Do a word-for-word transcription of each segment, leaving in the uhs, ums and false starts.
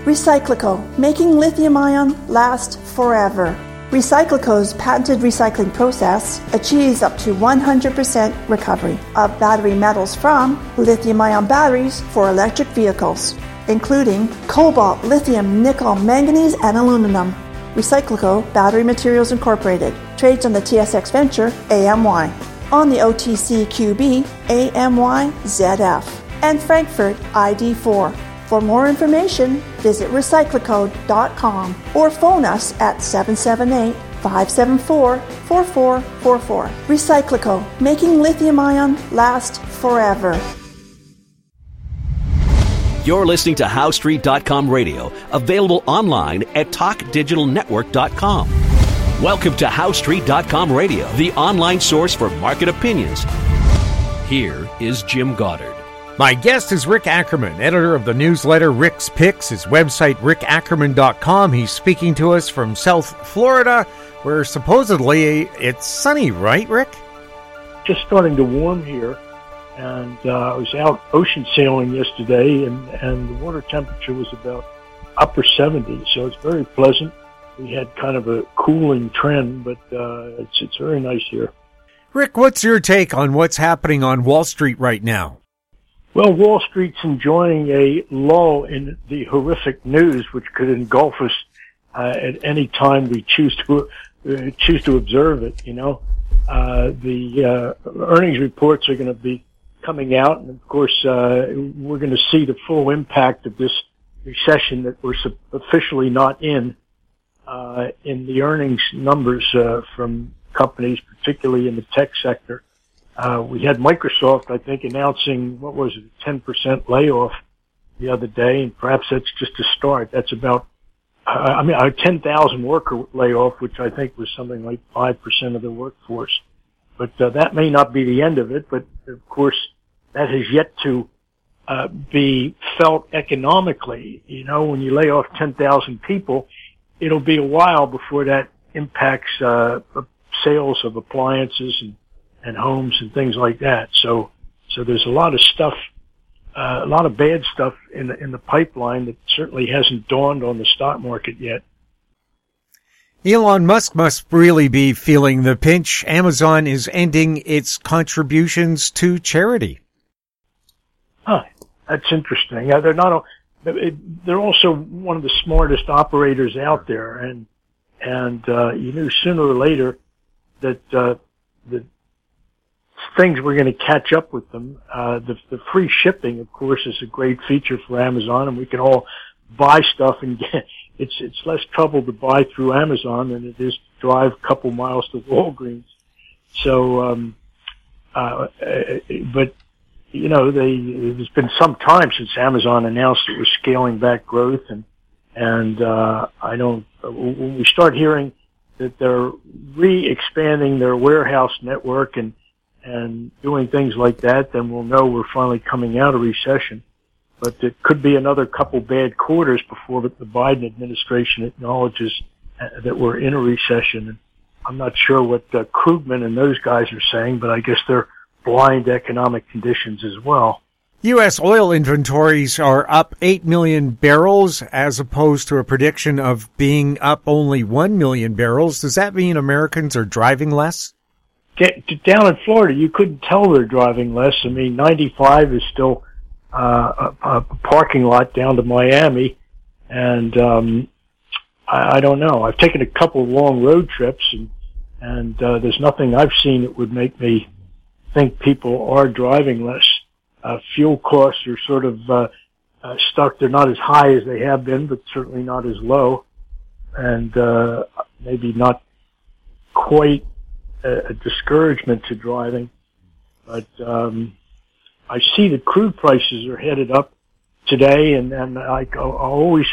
Recyclico, making lithium-ion last forever. Recyclico's patented recycling process achieves up to one hundred percent recovery of battery metals from lithium-ion batteries for electric vehicles, including cobalt, lithium, nickel, manganese, and aluminum. Recyclico Battery Materials Incorporated trades on the T S X Venture A M Y, on the O T C Q B A M Y Z F, and Frankfurt I D four. For more information, visit recyclico dot com or phone us at seven seven eight, five seven four, four four four four. Recyclico, making lithium-ion last forever. You're listening to How Street dot com radio, available online at talk digital network dot com. Welcome to How Street dot com radio, the online source for market opinions. Here is Jim Goddard. My guest is Rick Ackerman, editor of the newsletter Rick's Picks, his website rick ackerman dot com. He's speaking to us from South Florida, where supposedly it's sunny, right, Rick? Just starting to warm here, and uh, I was out ocean sailing yesterday, and, and the water temperature was about upper seventies, so it's very pleasant. We had kind of a cooling trend, but uh, it's it's very nice here. Rick, what's your take on what's happening on Wall Street right now? Well, Wall Street's enjoying a lull in the horrific news, which could engulf us uh, at any time we choose to uh, choose to observe it. You know, uh, the uh, earnings reports are going to be coming out, and of course, uh, we're going to see the full impact of this recession that we're officially not in uh, in the earnings numbers uh, from companies, particularly in the tech sector. Uh, we had Microsoft, I think, announcing, what was it, a ten percent layoff the other day, and perhaps that's just a start. That's about, uh, I mean, a ten thousand worker layoff, which I think was something like five percent of the workforce. But uh, that may not be the end of it, but of course, that has yet to uh, be felt economically. You know, when you lay off ten thousand people, it'll be a while before that impacts uh, sales of appliances and and homes and things like that. So, so there's a lot of stuff, uh, a lot of bad stuff in the, in the pipeline that certainly hasn't dawned on the stock market yet. Elon Musk must really be feeling the pinch. Amazon is ending its contributions to charity. Huh. That's interesting. Uh, they're not, they're also one of the smartest operators out there. And, and, uh, you knew sooner or later that, uh, the, things were going to catch up with them. Uh, the, the free shipping, of course, is a great feature for Amazon, and we can all buy stuff and get, it's, it's less trouble to buy through Amazon than it is to drive a couple miles to Walgreens. So, um, uh, but, you know, they, it's been some time since Amazon announced it was scaling back growth, and, and, uh, I don't, when we start hearing that they're re-expanding their warehouse network and, and doing things like that, then we'll know we're finally coming out of recession. But it could be another couple bad quarters before the Biden administration acknowledges that we're in a recession. And I'm not sure what uh, Krugman and those guys are saying, but I guess they're blind to economic conditions as well. U S oil inventories are up eight million barrels as opposed to a prediction of being up only one million barrels. Does that mean Americans are driving less? Down in Florida, you couldn't tell they're driving less. I mean, ninety-five is still uh, a, a parking lot down to Miami, and um, I, I don't know. I've taken a couple of long road trips, and and uh, there's nothing I've seen that would make me think people are driving less. Uh, fuel costs are sort of uh, uh, stuck. They're not as high as they have been, but certainly not as low, and uh, maybe not quite a discouragement to driving, but um, I see that crude prices are headed up today, and, and I, I'll always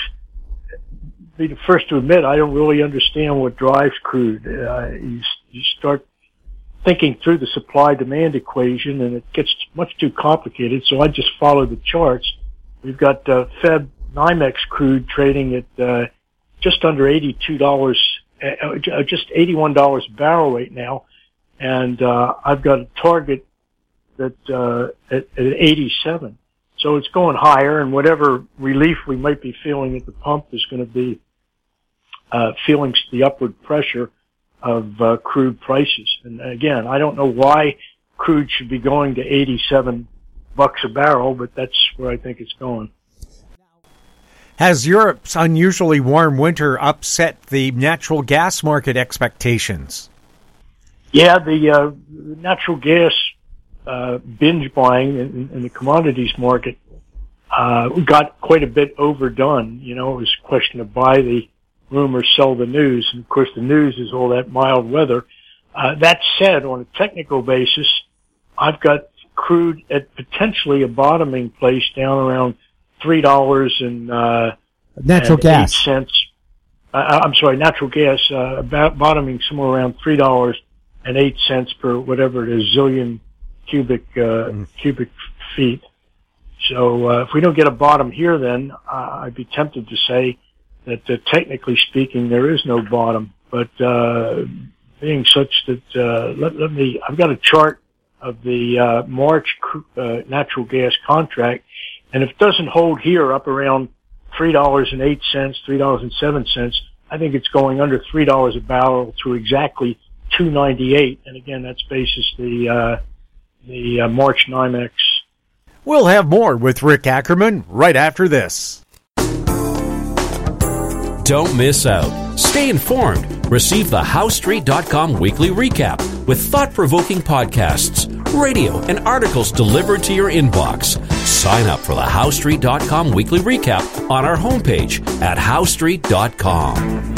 be the first to admit I don't really understand what drives crude. Uh, you, you start thinking through the supply-demand equation, and it gets much too complicated, so I just follow the charts. We've got uh, Feb NYMEX crude trading at uh, just under eighty-two dollars Uh, just eighty-one dollars a barrel right now, and uh, I've got a target that uh, at, at eighty-seven. So it's going higher, and whatever relief we might be feeling at the pump is going to be uh, feeling the upward pressure of uh, crude prices. And again, I don't know why crude should be going to eighty-seven bucks a barrel, but that's where I think it's going. Has Europe's unusually warm winter upset the natural gas market expectations? Yeah, the uh, natural gas uh, binge buying in, in the commodities market uh, got quite a bit overdone. You know, it was a question of buy the rumor, sell the news. And of course, the news is all that mild weather. Uh, that said, on a technical basis, I've got crude at potentially a bottoming place down around three dollars and uh, natural and gas eight cents. Uh, I'm sorry, natural gas uh, about bottoming somewhere around three dollars and eight cents per whatever it is, zillion cubic uh, mm. cubic feet. So uh, if we don't get a bottom here, then uh, I'd be tempted to say that uh, technically speaking, there is no bottom. But uh, being such that uh, let, let me, I've got a chart of the uh, March uh, natural gas contract, and if it doesn't hold here up around three dollars and eight cents, three dollars and seven cents, I think it's going under three dollars a barrel to exactly two ninety-eight, and again, that's basis the uh, the uh, March NYMEX. We'll have more with Rick Ackerman right after this. Don't miss out. Stay informed. Receive the House Street dot com weekly recap with thought-provoking podcasts, radio, and articles delivered to your inbox. Sign up for the House Street dot com weekly recap on our homepage at House Street dot com.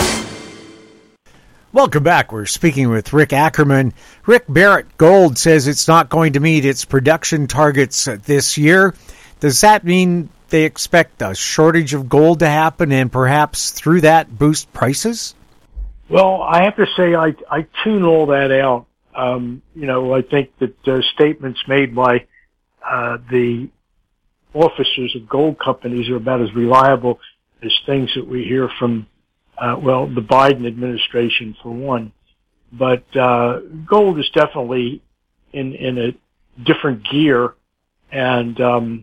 Welcome back. We're speaking with Rick Ackerman. Rick, Barrick Gold says it's not going to meet its production targets this year. Does that mean they expect a shortage of gold to happen and perhaps through that boost prices? Well, I have to say I, I tune all that out. Um, you know, I think that uh, statements made by uh, the officers of gold companies are about as reliable as things that we hear from Uh, well, the Biden administration, for one. But uh, gold is definitely in, in a different gear. And um,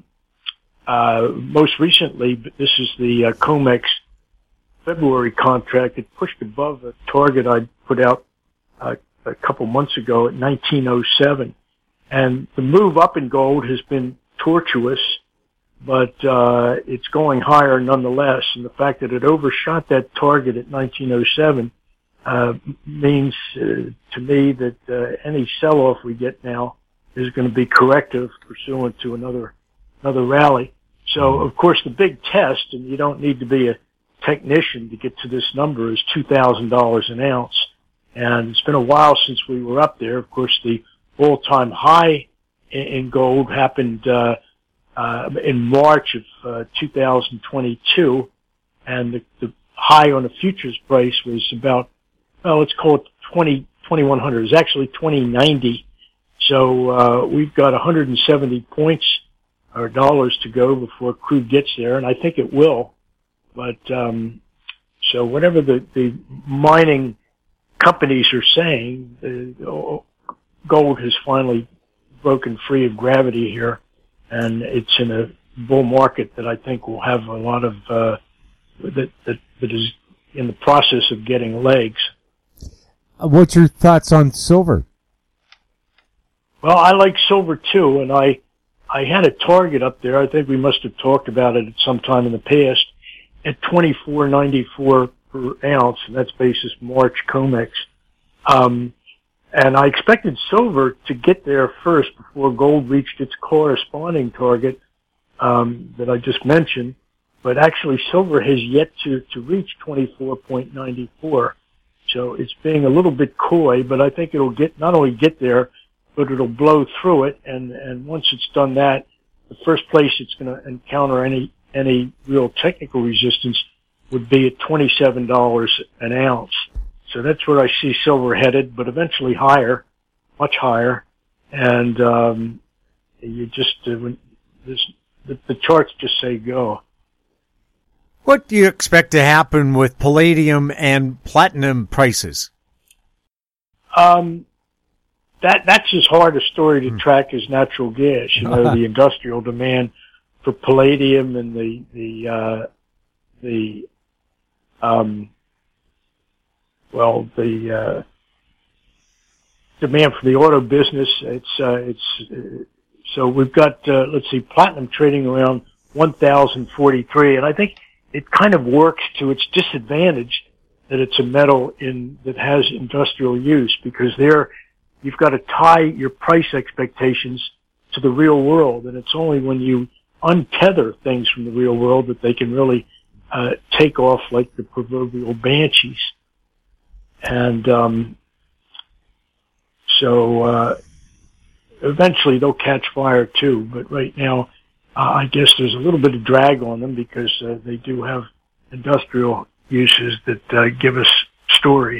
uh, most recently, this is the uh, COMEX February contract. It pushed above a target I put out uh, a couple months ago at nineteen oh seven. And the move up in gold has been tortuous, but uh it's going higher nonetheless. And the fact that it overshot that target at nineteen oh seven uh means uh, to me that uh, any sell-off we get now is going to be corrective pursuant to another another rally. So, of course, the big test, and you don't need to be a technician to get to this number, is two thousand dollars an ounce. And it's been a while since we were up there. Of course, the all-time high in, in gold happened uh Uh, in March of uh, two thousand twenty-two, and the, the high on the futures price was about, well, let's call it twenty, twenty-one hundred. It's actually twenty ninety. So uh, we've got one hundred seventy points or dollars to go before crude gets there, and I think it will. But um, so whatever the, the mining companies are saying, the, gold has finally broken free of gravity here. And it's in a bull market that I think will have a lot of, uh, that, that, that is in the process of getting legs. Uh, what's your thoughts on silver? Well, I like silver too, and I, I had a target up there. I think we must have talked about it at some time in the past at twenty-four ninety-four per ounce, and that's basis March COMEX. Um, And I expected silver to get there first before gold reached its corresponding target um, that I just mentioned. But actually, silver has yet to, to reach twenty-four ninety-four. So it's being a little bit coy, but I think it'll get not only get there, but it'll blow through it. And, and once it's done that, the first place it's going to encounter any any real technical resistance would be at twenty-seven dollars an ounce. So that's where I see silver headed, but eventually higher, much higher. And um, you just uh, when this, the, the charts just say go. What do you expect to happen with palladium and platinum prices? Um, that that's as hard a story to track as natural gas. You know, the industrial demand for palladium and the the uh, the um, well the uh, demand for the auto business. It's uh, it's uh, so we've got uh, let's see, platinum trading around one thousand forty-three, and I think it kind of works to its disadvantage that it's a metal in that has industrial use, because there you've got to tie your price expectations to the real world, and it's only when you untether things from the real world that they can really uh, take off like the proverbial banshees. And um, so uh, eventually they'll catch fire too, but right now uh, I guess there's a little bit of drag on them because uh, they do have industrial uses that uh, give us stories.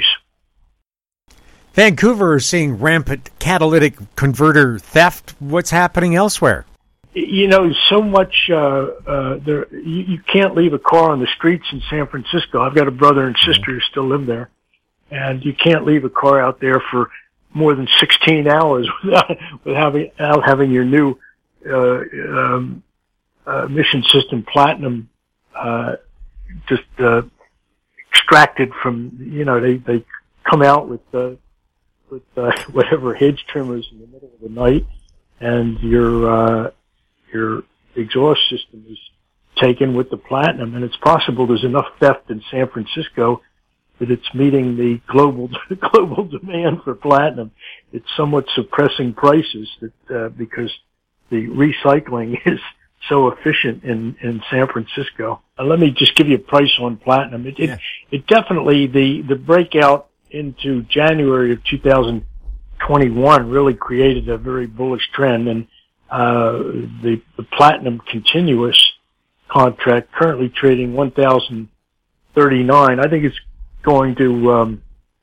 Vancouver is seeing rampant catalytic converter theft. What's happening elsewhere? You know, so much, uh, uh, there, you, you can't leave a car on the streets in San Francisco. I've got a brother and sister who still live there, and you can't leave a car out there for more than sixteen hours without, without having, without having your new, uh, um, uh, Mission System Platinum, uh, just, uh, extracted from, you know, they, they come out with, uh, with, uh, whatever hedge trimmers in the middle of the night, and your, uh, your exhaust system is taken with the platinum, and it's possible there's enough theft in San Francisco that it's meeting the global, global demand for platinum. It's somewhat suppressing prices that, uh, because the recycling is so efficient in, in San Francisco. Uh, let me just give you a price on platinum. It, it, yeah. it definitely, the, the breakout into January of two thousand twenty-one really created a very bullish trend, and, uh, the, the platinum continuous contract currently trading one thousand thirty-nine. I think it's going to, um,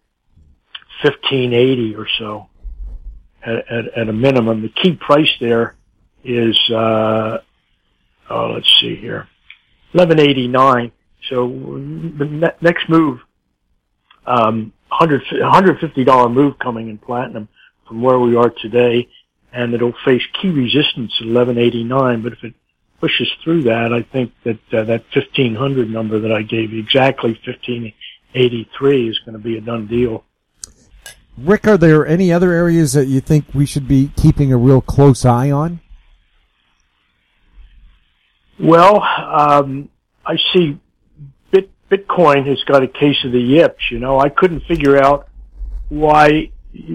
fifteen eighty or so at, at, at a minimum. The key price there is, uh, oh, let's see here, eleven eighty-nine. So the ne- next move, um, one hundred fifty dollars move coming in platinum from where we are today, and it'll face key resistance at eleven eighty-nine. But if it pushes through that, I think that uh, that fifteen hundred number that I gave you, exactly fifteen eighty-three, is going to be a done deal. Rick, are there any other areas that you think we should be keeping a real close eye on? Well, um, I see Bit, Bitcoin has got a case of the yips. You know, I couldn't figure out why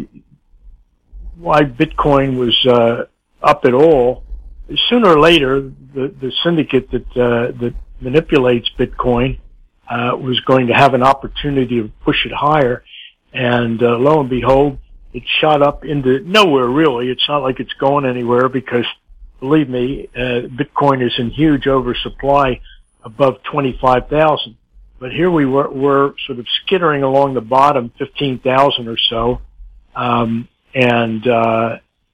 why Bitcoin was uh, up at all. Sooner or later, the, the syndicate that uh, that manipulates Bitcoin uh, was going to have an opportunity to push it higher, and uh, lo and behold, it shot up into nowhere. Really, it's not like it's going anywhere, because believe me, uh, Bitcoin is in huge oversupply above twenty-five thousand. But here we were, were sort of skittering along the bottom, fifteen thousand or so. Um, and, uh,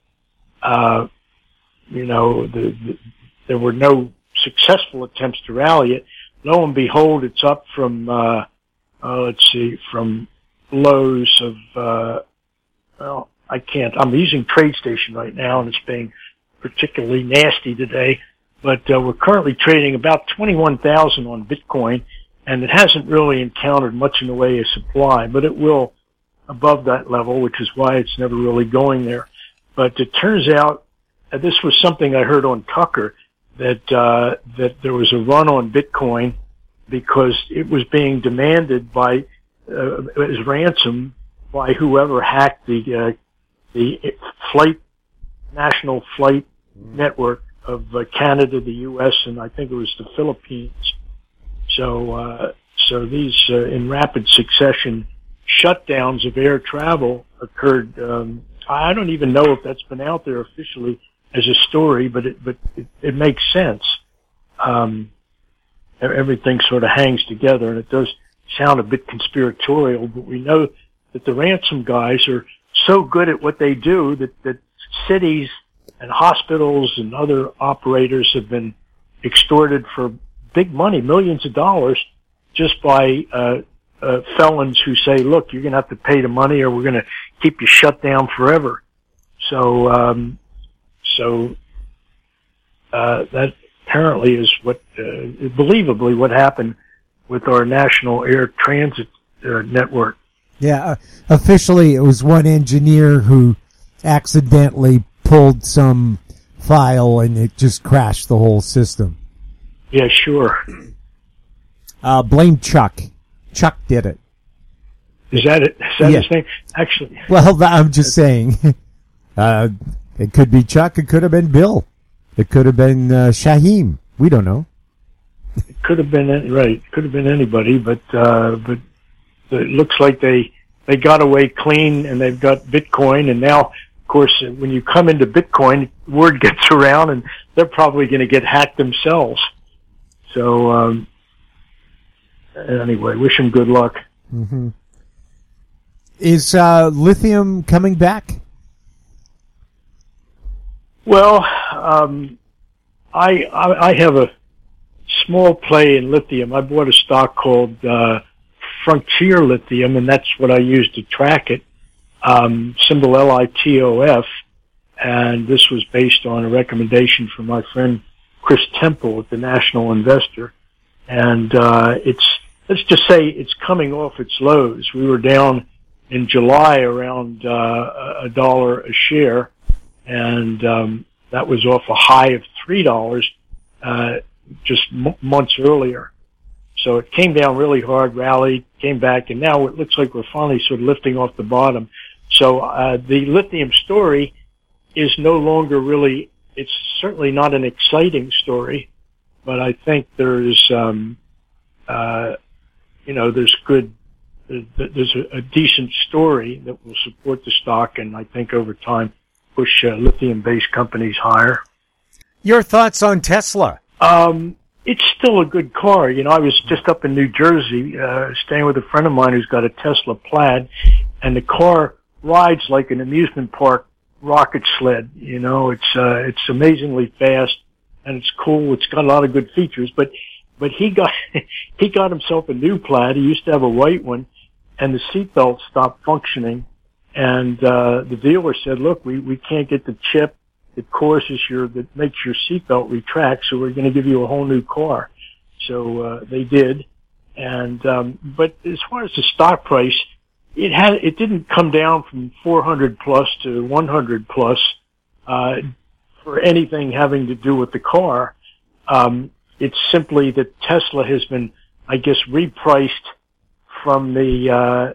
uh, you know, the, the, there were no successful attempts to rally it. Lo and behold, it's up from, uh, uh let's see, from lows of, uh, well, I can't, I'm using TradeStation right now, and it's being particularly nasty today, but uh, we're currently trading about twenty-one thousand on Bitcoin, and it hasn't really encountered much in the way of supply, but it will above that level, which is why it's never really going there. But it turns out, uh, this was something I heard on Tucker, that uh, that there was a run on Bitcoin because it was being demanded by uh, as ransom by whoever hacked the uh, the flight national flight network of uh, Canada, the U S, and I think it was the Philippines. So, uh, so these, uh, in rapid succession, shutdowns of air travel occurred. Um, I don't even know if that's been out there officially as a story, but it, but it, it makes sense. Um, everything sort of hangs together, and it does sound a bit conspiratorial, but we know that the ransom guys are so good at what they do that, that cities and hospitals and other operators have been extorted for big money, millions of dollars, just by uh, uh felons who say, look, you're going to have to pay the money or we're going to keep you shut down forever. So, um, so uh that apparently is what, uh, believably what happened with our national air transit uh, network. Yeah, uh, officially it was one engineer who accidentally pulled some file and it just crashed the whole system. Yeah, sure. Uh, blame Chuck. Chuck did it. Is that it? Is that Yeah. his name? Actually, Well, I'm just saying. Uh, it could be Chuck. It could have been Bill. It could have been uh, Shaheem. We don't know. it could have been any- right. Could have been anybody, but uh, but it looks like they they got away clean, and they've got Bitcoin, and now, of course, when you come into Bitcoin, word gets around, and they're probably going to get hacked themselves. So um, anyway, wish them good luck. Mm-hmm. Is uh, lithium coming back? Well, um, I, I I have a small play in lithium. I bought a stock called uh, Frontier Lithium, and that's what I use to track it. Um, symbol L I T O F, and this was based on a recommendation from my friend Chris Temple at the National Investor. And uh, it's let's just say it's coming off its lows. We were down in July around uh, a dollar a share. And um, that was off a high of three dollars uh, just m- months earlier. So it came down really hard, rallied, came back, and now it looks like we're finally sort of lifting off the bottom. So uh, the lithium story is no longer really, it's certainly not an exciting story, but I think there's, um, uh, you know, there's good, there's a, a decent story that will support the stock, and I think over time push uh, lithium-based companies higher. Your thoughts on Tesla? Um, it's still a good car. You know, I was just up in New Jersey, uh, staying with a friend of mine who's got a Tesla Plaid, and the car rides like an amusement park rocket sled. You know, it's, uh, it's amazingly fast, and it's cool. It's got a lot of good features, but, but he got, he got himself a new Plaid. He used to have a white one, and the seatbelt stopped functioning. And uh the dealer said, look, we, we can't get the chip that causes your, that makes your seatbelt retract, so we're going to give you a whole new car. So uh they did. And um but as far as the stock price, it had it didn't come down from four hundred plus to one hundred plus uh for anything having to do with the car. Um It's simply that Tesla has been, I guess, repriced from the uh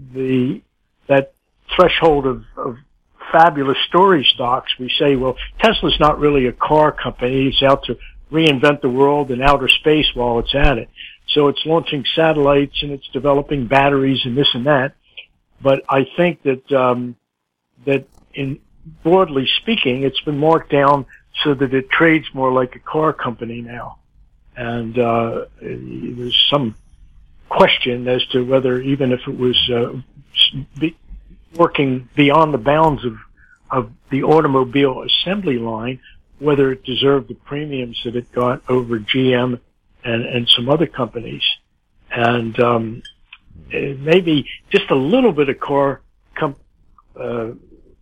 the that threshold of, of fabulous story stocks. We say, well, Tesla's not really a car company. It's out to reinvent the world in outer space while it's at it. So it's launching satellites and it's developing batteries and this and that. But I think that, um, that in broadly speaking, it's been marked down so that it trades more like a car company now. And, uh, there's some question as to whether even if it was, uh, be, working beyond the bounds of, of the automobile assembly line, whether it deserved the premiums that it got over G M and, and some other companies. And, um, maybe just a little bit of car, com- uh, you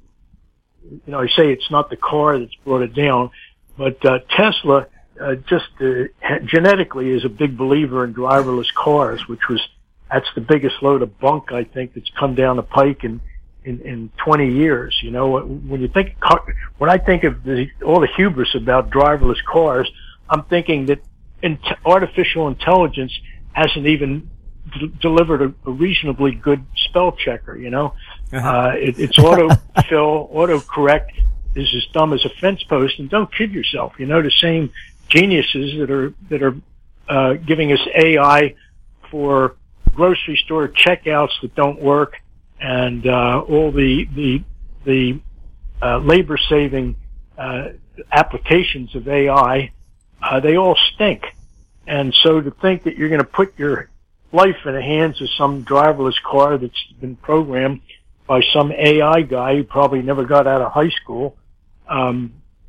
know, I say it's not the car that's brought it down, but, uh, Tesla, uh, just, uh, genetically is a big believer in driverless cars, which was, that's the biggest load of bunk, I think, that's come down the pike in, in, in twenty years. You know, when you think, when I think of the, all the hubris about driverless cars, I'm thinking that in, artificial intelligence hasn't even d- delivered a, a reasonably good spell checker, you know? Uh-huh. Uh, it, it's autofill, autocorrect is as dumb as a fence post, and don't kid yourself. You know, the same geniuses that are, that are, uh, giving us A I for grocery store checkouts that don't work, and uh, all the the the uh, labor saving uh, applications of A I, uh, they all stink. And so to think that you're going to put your life in the hands of some driverless car that's been programmed by some A I guy who probably never got out of high school, um,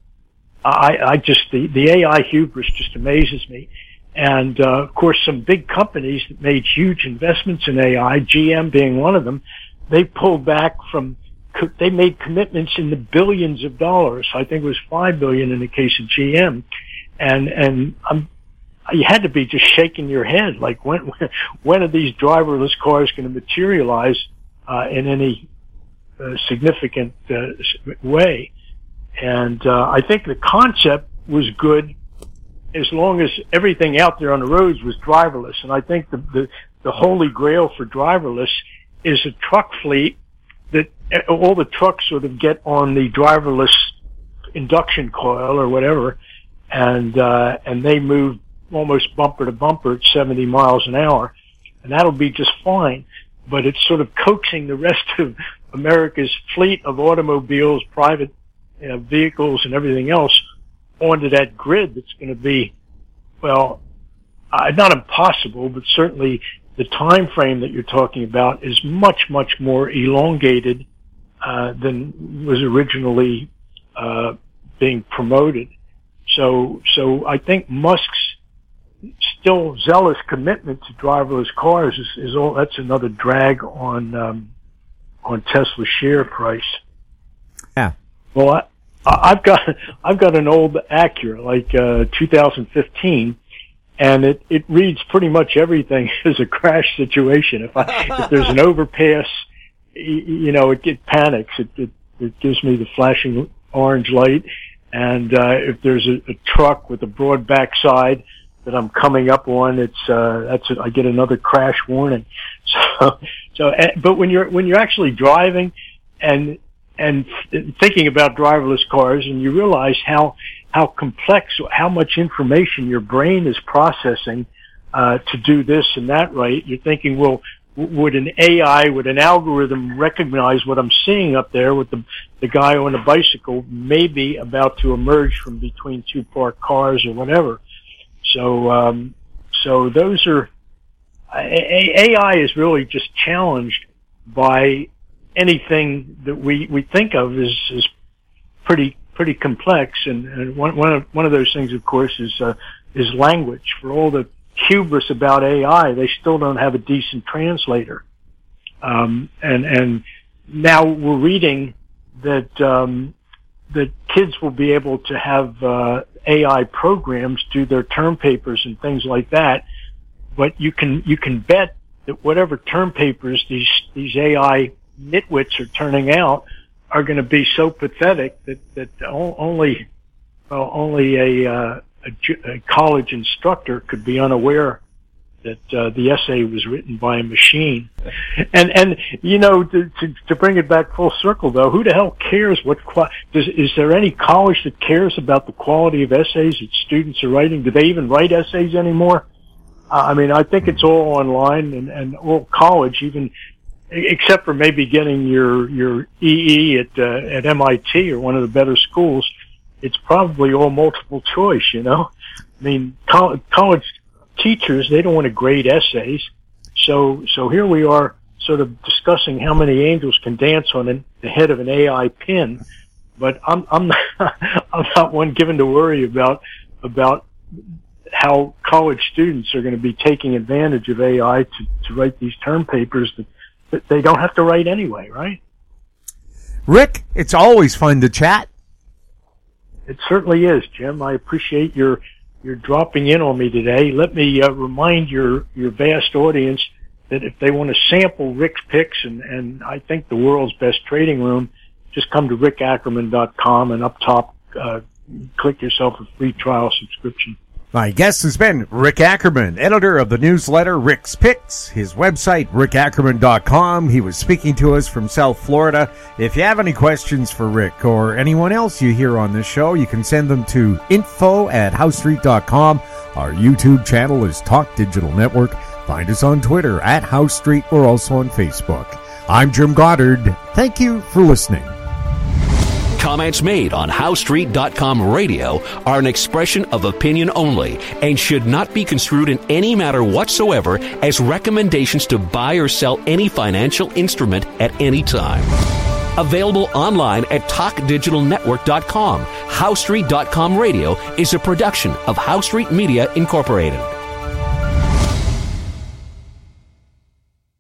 I, I just the the A I hubris just amazes me. And, uh, of course, some big companies that made huge investments in A I, G M being one of them, they pulled back from, they made commitments in the billions of dollars. I think it was five billion in the case of G M. and and I'm, you had to be just shaking your head, like when when, when are these driverless cars going to materialize uh, in any uh, significant uh, way? And uh, I think the concept was good as long as everything out there on the roads was driverless. And I think the the, the holy grail for driverless is a truck fleet that all the trucks sort of get on the driverless induction coil or whatever, and uh, and they move almost bumper to bumper at seventy miles an hour, and that'll be just fine. But it's sort of coaxing the rest of America's fleet of automobiles, private you know, vehicles, and everything else onto that grid that's going to be, well, uh, not impossible, but certainly the time frame that you're talking about is much, much more elongated uh, than was originally uh, being promoted. So, so I think Musk's still zealous commitment to driverless cars is, is all. That's another drag on um, on Tesla's share price. Yeah. Well, I, I've got I've got an old Acura, like uh, two thousand fifteen. And it, it reads pretty much everything as a crash situation. If I, if there's an overpass, you know, it, it panics. It, it, it gives me the flashing orange light. And, uh, if there's a, a truck with a broad backside that I'm coming up on, it's, uh, that's, a, I get another crash warning. So, so, but when you're, when you're actually driving and, and thinking about driverless cars and you realize how, how complex, how much information your brain is processing uh, to do this and that right. You're thinking, well, would an A I, would an algorithm recognize what I'm seeing up there with the the guy on a bicycle maybe about to emerge from between two parked cars or whatever? So, um, so those are, A I is really just challenged by anything that we, we think of as, as pretty pretty complex, and, and one, one of one of those things, of course, is uh, is language. For all the hubris about A I, they still don't have a decent translator. Um, and and now we're reading that um, that kids will be able to have uh, A I programs do their term papers and things like that. But you can you can bet that whatever term papers these these A I nitwits are turning out are going to be so pathetic that that only well, only a, uh, a a college instructor could be unaware that uh, the essay was written by a machine. And and you know, to, to to bring it back full circle though, who the hell cares what qua- does is there any college that cares about the quality of essays that students are writing? Do they even write essays anymore? Uh, I mean, I think it's all online, and and all college, even except for maybe getting your your E E at uh, at M I T or one of the better schools, it's probably all multiple choice. You know, I mean, co- college teachers, they don't want to grade essays, so so here we are, sort of discussing how many angels can dance on an, the head of an A I pin. But I'm I'm not, I'm not one given to worry about about how college students are going to be taking advantage of A I to to write these term papers that But they don't have to write anyway, right? Rick, it's always fun to chat. It certainly is, Jim. I appreciate your your dropping in on me today. Let me uh, remind your your vast audience that if they want to sample Rick's picks and, and I think the world's best trading room, just come to rick ackerman dot com and up top uh, click yourself a free trial subscription. My guest has been Rick Ackerman, editor of the newsletter Rick's Picks, his website, rick ackerman dot com. He was speaking to us from South Florida. If you have any questions for Rick or anyone else you hear on this show, you can send them to info at house street dot com. Our YouTube channel is Talk Digital Network. Find us on Twitter at House Street. We're also on Facebook. I'm Jim Goddard. Thank you for listening. Comments made on house street dot com radio are an expression of opinion only and should not be construed in any matter whatsoever as recommendations to buy or sell any financial instrument at any time. Available online at talk digital network dot com. house street dot com radio is a production of House Street Media Incorporated.